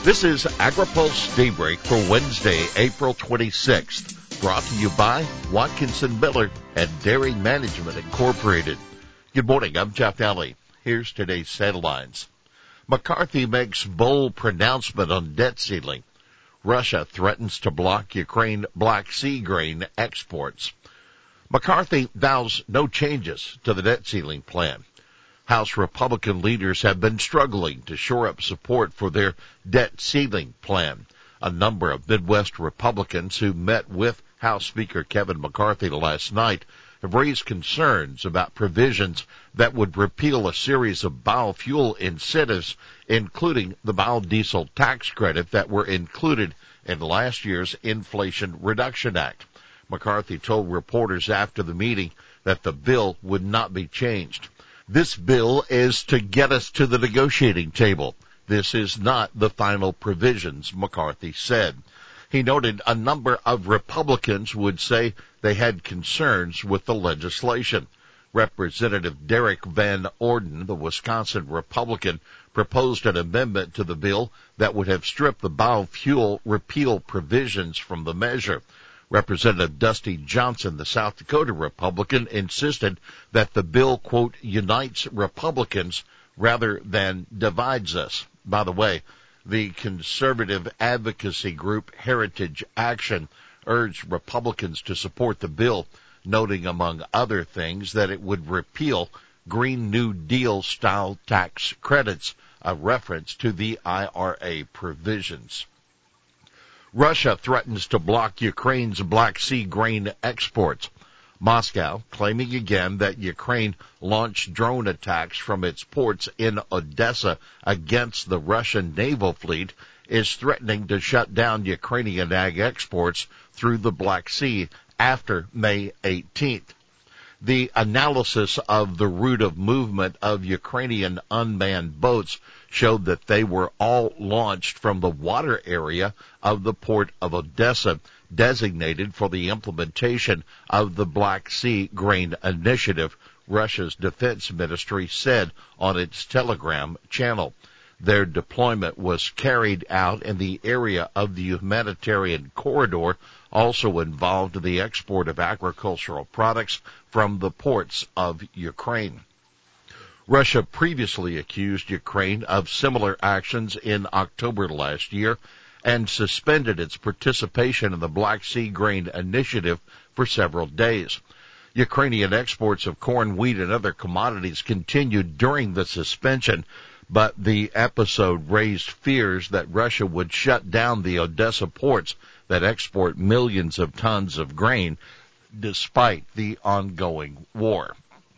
This is AgriPulse Daybreak for Wednesday, April 26th, brought to you by Watkinson Miller and Dairy Management Incorporated. Good morning, I'm Jeff Daly. Here's today's headlines. McCarthy makes bold pronouncement on debt ceiling. Russia threatens to block Ukraine Black Sea grain exports. McCarthy vows no changes to the debt ceiling plan. House Republican leaders have been struggling to shore up support for their debt ceiling plan. A number of Midwest Republicans who met with House Speaker Kevin McCarthy last night have raised concerns about provisions that would repeal a series of biofuel incentives, including the biodiesel tax credit that were included in last year's Inflation Reduction Act. McCarthy told reporters after the meeting that the bill would not be changed. This bill is to get us to the negotiating table. This is not the final provisions, McCarthy said. He noted a number of Republicans would say they had concerns with the legislation. Representative Derek Van Orden, the Wisconsin Republican, proposed an amendment to the bill that would have stripped the biofuel repeal provisions from the measure. Representative Dusty Johnson, the South Dakota Republican, insisted that the bill, quote, unites Republicans rather than divides us. By the way, the conservative advocacy group Heritage Action urged Republicans to support the bill, noting, among other things, that it would repeal Green New Deal-style tax credits, a reference to the IRA provisions. Russia threatens to block Ukraine's Black Sea grain exports. Moscow claiming again that Ukraine launched drone attacks from its ports in Odessa against the Russian naval fleet is threatening to shut down Ukrainian ag exports through the Black Sea after May 18th. The analysis of the route of movement of Ukrainian unmanned boats showed that they were all launched from the water area of the port of Odessa, designated for the implementation of the Black Sea Grain Initiative, Russia's defense ministry said on its Telegram channel. Their deployment was carried out in the area of the humanitarian corridor, also involved in the export of agricultural products from the ports of Ukraine. Russia previously accused Ukraine of similar actions in October last year and suspended its participation in the Black Sea Grain Initiative for several days. Ukrainian exports of corn, wheat, and other commodities continued during the suspension, but the episode raised fears that Russia would shut down the Odessa ports that export millions of tons of grain despite the ongoing war.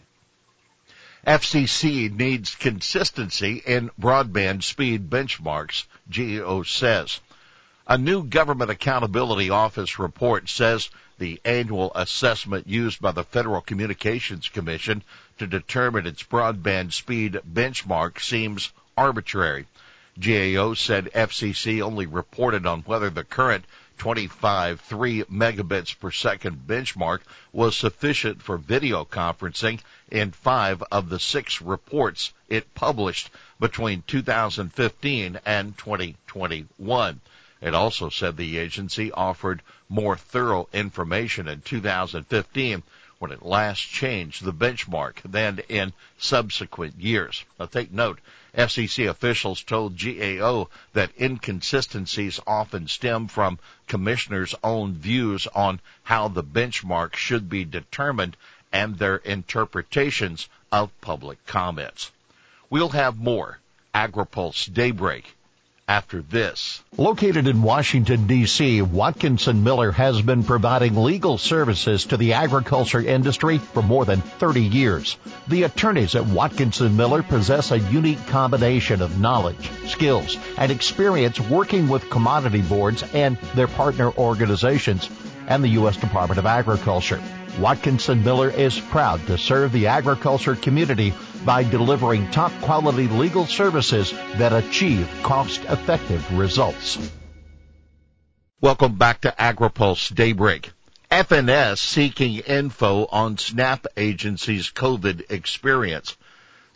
FCC needs consistency in broadband speed benchmarks, GAO says. A new Government Accountability Office report says the annual assessment used by the Federal Communications Commission to determine its broadband speed benchmark seems arbitrary. GAO said FCC only reported on whether the current 25.3 megabits per second benchmark was sufficient for video conferencing in 5 of the 6 reports it published between 2015 and 2021. It also said the agency offered more thorough information in 2015 when it last changed the benchmark than in subsequent years. Now take note, FCC officials told GAO that inconsistencies often stem from commissioners' own views on how the benchmark should be determined and their interpretations of public comments. We'll have more AgriPulse Daybreak after this. Located in Washington, D.C., Watkinson Miller has been providing legal services to the agriculture industry for more than 30 years. The attorneys at Watkinson Miller possess a unique combination of knowledge, skills, and experience working with commodity boards and their partner organizations and the U.S. Department of Agriculture. Watkinson Miller is proud to serve the agriculture community by delivering top-quality legal services that achieve cost-effective results. Welcome back to AgriPulse Daybreak. FNS seeking info on SNAP agency's COVID experience.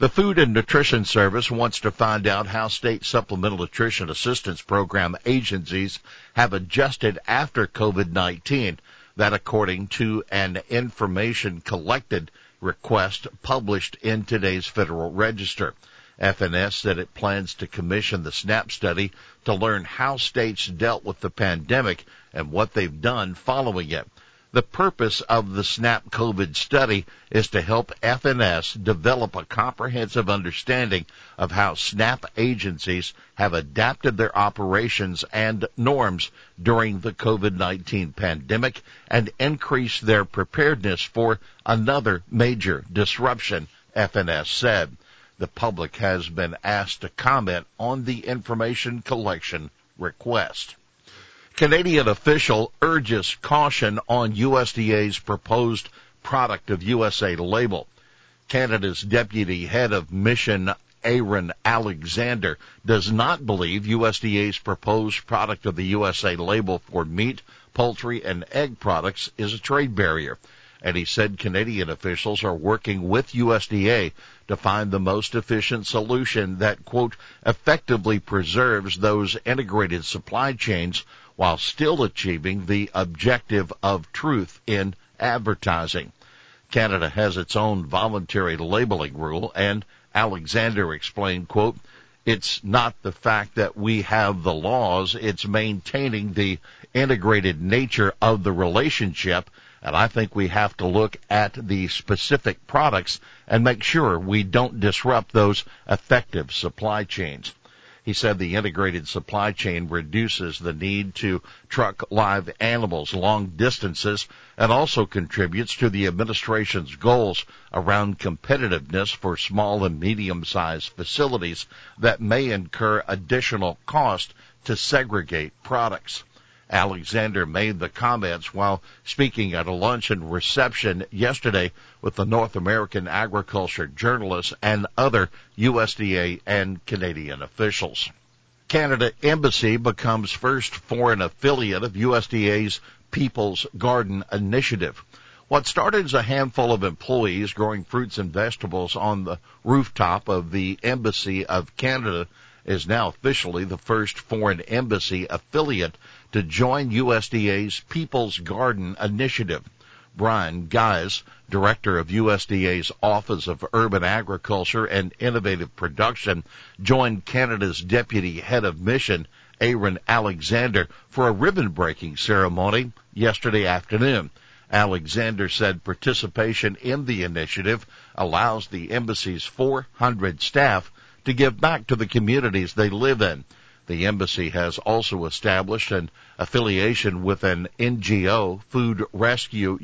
The Food and Nutrition Service wants to find out how state supplemental nutrition assistance program agencies have adjusted after COVID-19. That according to an information collected request published in today's Federal Register. FNS said it plans to commission the SNAP study to learn how states dealt with the pandemic and what they've done following it. The purpose of the SNAP COVID study is to help FNS develop a comprehensive understanding of how SNAP agencies have adapted their operations and norms during the COVID-19 pandemic and increase their preparedness for another major disruption, FNS said. The public has been asked to comment on the information collection request. Canadian official urges caution on USDA's proposed Product of USA label. Canada's deputy head of mission, Aaron Alexander, does not believe USDA's proposed Product of the USA label for meat, poultry, and egg products is a trade barrier. And he said Canadian officials are working with USDA to find the most efficient solution that, quote, effectively preserves those integrated supply chains while still achieving the objective of truth in advertising. Canada has its own voluntary labeling rule, and Alexander explained, quote, it's not the fact that we have the laws, it's maintaining the integrated nature of the relationship, and I think we have to look at the specific products and make sure we don't disrupt those effective supply chains. He said the integrated supply chain reduces the need to truck live animals long distances and also contributes to the administration's goals around competitiveness for small and medium-sized facilities that may incur additional cost to segregate products. Alexander made the comments while speaking at a luncheon reception yesterday with the North American agriculture journalists and other USDA and Canadian officials. Canada Embassy becomes first foreign affiliate of USDA's People's Garden Initiative. What started as a handful of employees growing fruits and vegetables on the rooftop of the Embassy of Canada is now officially the first foreign embassy affiliate to join USDA's People's Garden Initiative. Brian Guys, director of USDA's Office of Urban Agriculture and Innovative Production, joined Canada's deputy head of mission, Aaron Alexander, for a ribbon-breaking ceremony yesterday afternoon. Alexander said participation in the initiative allows the embassy's 400 staff to give back to the communities they live in. The embassy has also established an affiliation with an NGO, Food Rescue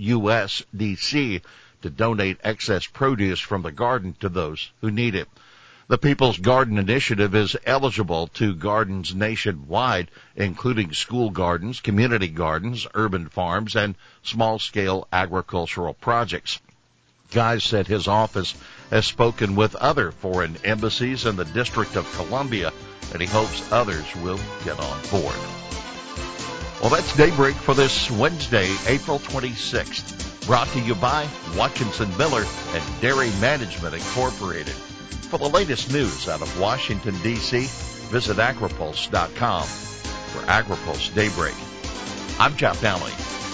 USDC, to donate excess produce from the garden to those who need it. The People's Garden Initiative is eligible to gardens nationwide, including school gardens, community gardens, urban farms, and small-scale agricultural projects. Guys said his office has spoken with other foreign embassies in the District of Columbia, and he hopes others will get on board. Well, that's Daybreak for this Wednesday, April 26th. Brought to you by Watkinson Miller and Dairy Management Incorporated. For the latest news out of Washington, D.C., visit agripulse.com. For AgriPulse Daybreak, I'm Jeff Daly.